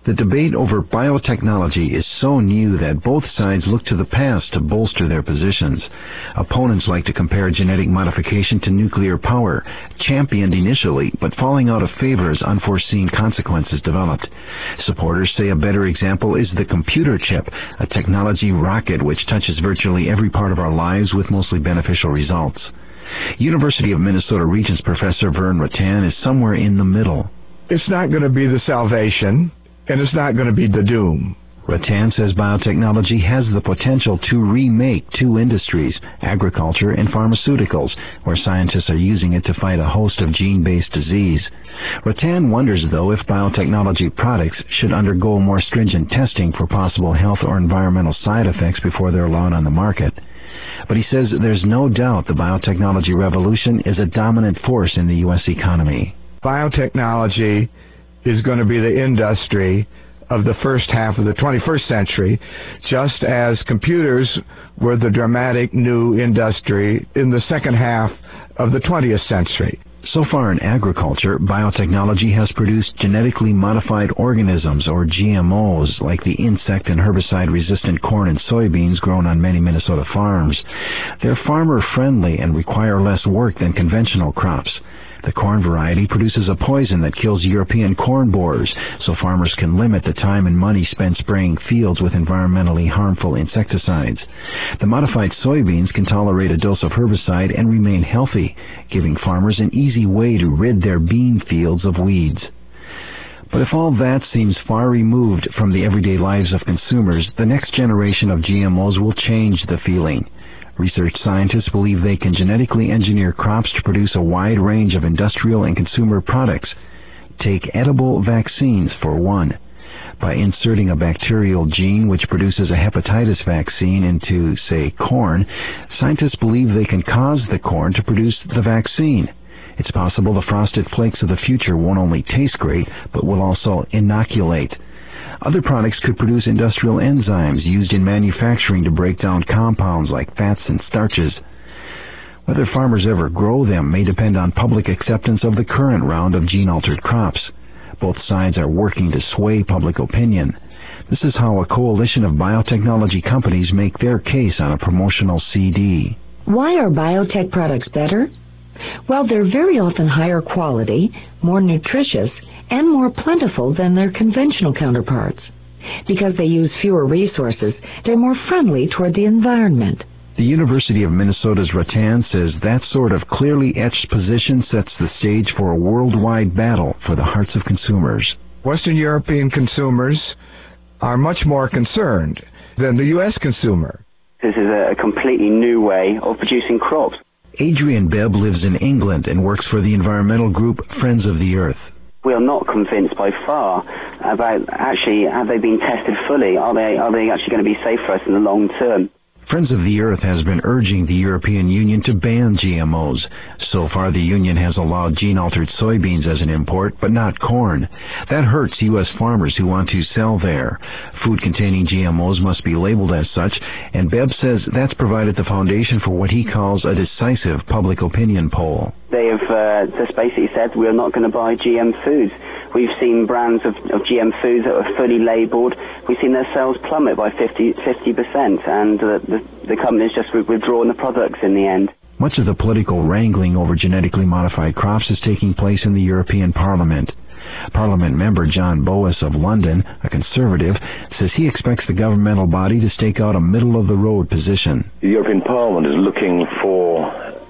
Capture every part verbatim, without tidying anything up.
The debate over biotechnology is so new that both sides look to the past to bolster their positions. Opponents like to compare genetic modification to nuclear power, championed initially, but falling out of favor as unforeseen consequences developed. Supporters say a better example is the computer chip, a technology rocket which touches virtually every part of our lives with mostly beneficial results. University of Minnesota Regents Professor Vern Rattan is somewhere in the middle. It's not going to be the salvation, and it's not going to be the doom. Rattan says biotechnology has the potential to remake two industries, agriculture and pharmaceuticals, where scientists are using it to fight a host of gene-based disease. Rattan wonders, though, if biotechnology products should undergo more stringent testing for possible health or environmental side effects before they're allowed on the market. But he says there's no doubt the biotechnology revolution is a dominant force in the U S economy. Biotechnology is going to be the industry of the first half of the twenty-first century, just as computers were the dramatic new industry in the second half of the twentieth century. So far in agriculture, biotechnology has produced genetically modified organisms, or G M Os, like the insect and herbicide-resistant corn and soybeans grown on many Minnesota farms. They're farmer-friendly and require less work than conventional crops. The corn variety produces a poison that kills European corn borers, so farmers can limit the time and money spent spraying fields with environmentally harmful insecticides. The modified soybeans can tolerate a dose of herbicide and remain healthy, giving farmers an easy way to rid their bean fields of weeds. But if all that seems far removed from the everyday lives of consumers, the next generation of G M Os will change the feeling. Research scientists believe they can genetically engineer crops to produce a wide range of industrial and consumer products. Take edible vaccines for one. By inserting a bacterial gene which produces a hepatitis vaccine into, say, corn, scientists believe they can cause the corn to produce the vaccine. It's possible the frosted flakes of the future won't only taste great, but will also inoculate. Other products could produce industrial enzymes used in manufacturing to break down compounds like fats and starches. Whether farmers ever grow them may depend on public acceptance of the current round of gene-altered crops. Both sides are working to sway public opinion. This is how a coalition of biotechnology companies make their case on a promotional C D. Why are biotech products better? Well, they're very often higher quality, more nutritious, and more plentiful than their conventional counterparts. Because they use fewer resources, they're more friendly toward the environment. The University of Minnesota's Rattan says that sort of clearly etched position sets the stage for a worldwide battle for the hearts of consumers. Western European consumers are much more concerned than the U S consumer. This is a completely new way of producing crops. Adrian Bebb lives in England and works for the environmental group Friends of the Earth. We are not convinced by far about actually have they been tested fully. Are they are they actually going to be safe for us in the long term? Friends of the Earth has been urging the European Union to ban G M Os. So far, the Union has allowed gene-altered soybeans as an import, but not corn. That hurts U S farmers who want to sell there. Food containing G M Os must be labeled as such, and Bebb says that's provided the foundation for what he calls a decisive public opinion poll. They have uh, just basically said we're not going to buy G M foods. We've seen brands of, of G M foods that are fully labelled. We've seen their sales plummet by fifty percent, and uh, the, the company's just withdrawn the products in the end. Much of the political wrangling over genetically modified crops is taking place in the European Parliament. Parliament member John Boas of London, a conservative, says he expects the governmental body to stake out a middle-of-the-road position. The European Parliament is looking for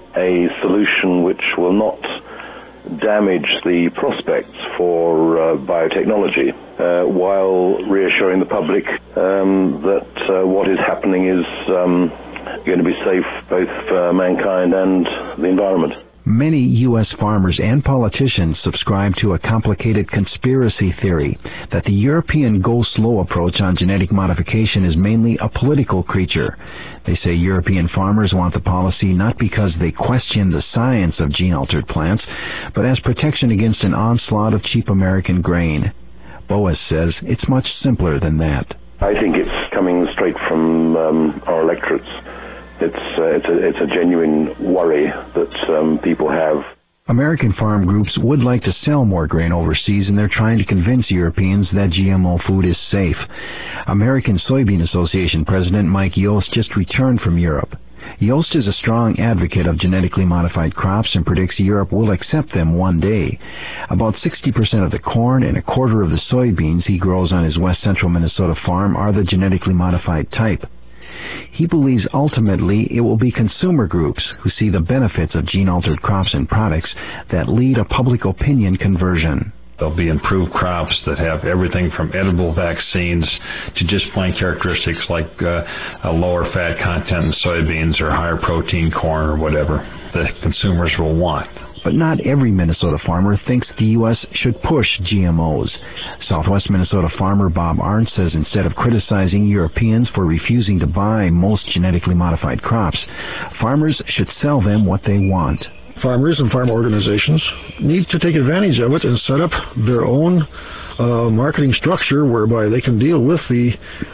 a solution which will not damage the prospects for uh, biotechnology, uh, while reassuring the public um, that uh, what is happening is um, going to be safe both for mankind and the environment. Many U S farmers and politicians subscribe to a complicated conspiracy theory that the European go-slow approach on genetic modification is mainly a political creature. They say European farmers want the policy not because they question the science of gene-altered plants, but as protection against an onslaught of cheap American grain. Boas says it's much simpler than that. I think it's coming straight from um, our electorates. It's, uh, it's, a, it's a genuine worry that um, people have American farm groups would like to sell more grain overseas, and they're trying to convince Europeans that G M O food is safe. American Soybean Association President Mike Yost just returned from Europe. Yost is a strong advocate of genetically modified crops and predicts Europe will accept them one day. About sixty percent of the corn and a quarter of the soybeans he grows on his west central Minnesota farm are the genetically modified type. He believes ultimately it will be consumer groups who see the benefits of gene-altered crops and products that lead a public opinion conversion. There'll be improved crops that have everything from edible vaccines to just plain characteristics like uh, a lower fat content in soybeans or higher protein corn or whatever the consumers will want. But not every Minnesota farmer thinks the U S should push G M Os. Southwest Minnesota farmer Bob Arndt says instead of criticizing Europeans for refusing to buy most genetically modified crops, farmers should sell them what they want. Farmers and farm organizations need to take advantage of it and set up their own uh, marketing structure whereby they can deal with the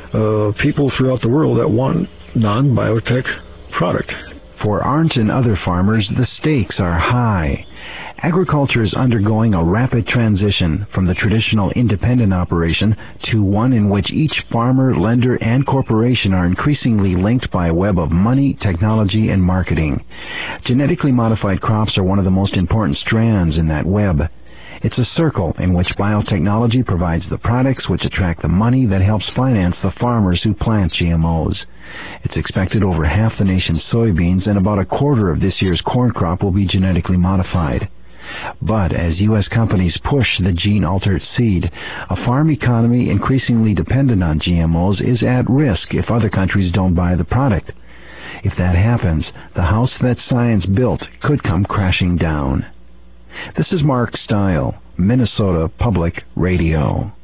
uh, people throughout the world that want non-biotech product. For Arndt and other farmers, the stakes are high. Agriculture is undergoing a rapid transition from the traditional independent operation to one in which each farmer, lender, and corporation are increasingly linked by a web of money, technology, and marketing. Genetically modified crops are one of the most important strands in that web. It's a circle in which biotechnology provides the products which attract the money that helps finance the farmers who plant G M Os. It's expected over half the nation's soybeans and about a quarter of this year's corn crop will be genetically modified. But as U S companies push the gene-altered seed, a farm economy increasingly dependent on G M Os is at risk if other countries don't buy the product. If that happens, the house that science built could come crashing down. This is Mark Stile, Minnesota Public Radio.